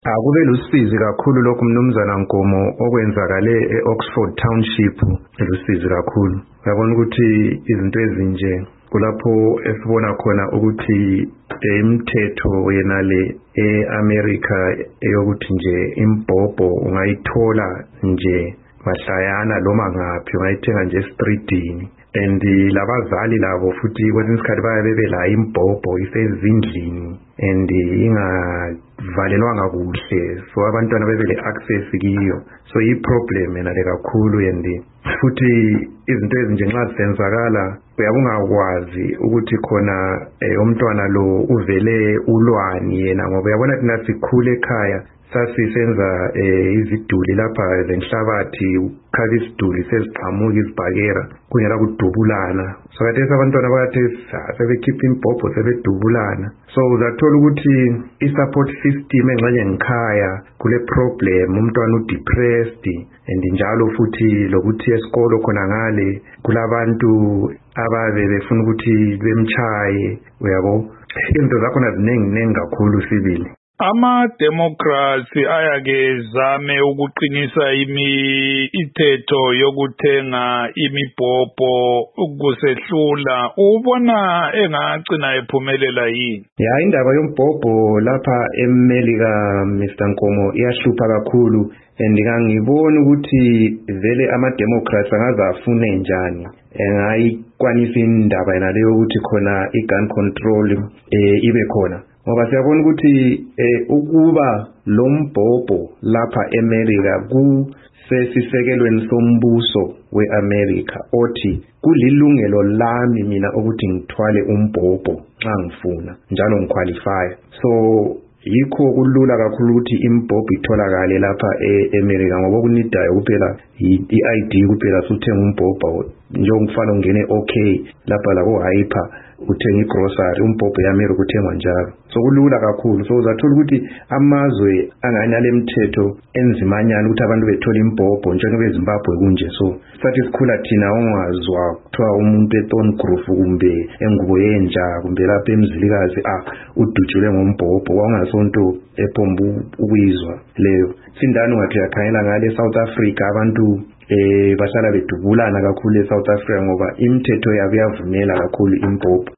Akube lusizi kakhulu lokhu Mnumzana Nkomo okwenzakale eOxford Township, lusizi kakhulu. Uyabona ukuthi izinto ezinje kulapho esibona khona ukuthi imithetho yenale eAmerica eyokuthi nje imbhobho ungayithola nje mahlayana noma ngaphi, ungayithenga nje streetini. And labazali labo futhi kwesinye isikhathi bayabe bela imbhobho isezindlini and ingavalelwanga kuhle, so abantwana bebele access kiyo. So i problem yenale kakhulu, and futhi izinto ezinje nxa zisenzakala uyabungakwazi ukuthi khona umntwana lo uvele ulwani yena, ngoba uyabona thina sikhule ekhaya sasisenza iziduli lapha zenhlabathi, ukhabe isiduli seziqhamuka izibhakera kungela kudubulana. So kade abantwana bathi sebekhipha imbhobho sebedubulana. So uzathola ukuthi i-support system engxenye ngikhaya kule problem, umntwana udepressed, and njalo futhi lokuthi esikolo khona ngale kulabantu ababe befuna ukuthi bemchaye, uyabo izinto zakhona ziningi kakhulu sibili. Ama-Democrats ayake zame ukuqinisa imithetho yokuthenga imibhobho ukusehlula. Ubona engagcina ephumelela yini? Ya, indaba yombhobho lapha eMelika Mr. Nkomo iyahlupha kakhulu, and ngangibona ukuthi vele ama-Democrats angaze afune njani engayikwanisa indaba yenaleyo ukuthi khona i-gun control ibe khona. Ngoba siyabona ukuthi ukuba lo mbhobho lapha eMelika kusesisekelweni sombuso weAmerica othi kulilungelo lami mina ukuthi ngithwale umbhobho xa ngifuna njalo ngiqualify. So yikho kulula kakhulu ukuthi imbhobho itholakale lapha eAmerica, ngoba kunidayo kuphela i-ID kuphela suthenga umbhobho njengokufana ungene okay lapha la ko-Hyper uthenga igrocery, umbhobho eAmerica uthengwa njalo. So kulula kakhulu. So uzathola ukuthi amazwe anganale mithetho enzimanyana ukuthi abantu bethola imbhobho njengoba eZimbabwe kunje. So sathi sikhula thina ongazwa kuthiwa umuntu eThorn Grove kumbe engubo yenja kumbe lapha eMzilikazi udutshule ngombhobho, kwakungasonto ephomba ukuyizwa leyo. Sindani ungathi uyakhangela ngale South Africa abantu bahlala bedubulana kakhulu eSouth Africa ngoba imithetho yabo iyavumela kakhulu imbhobho.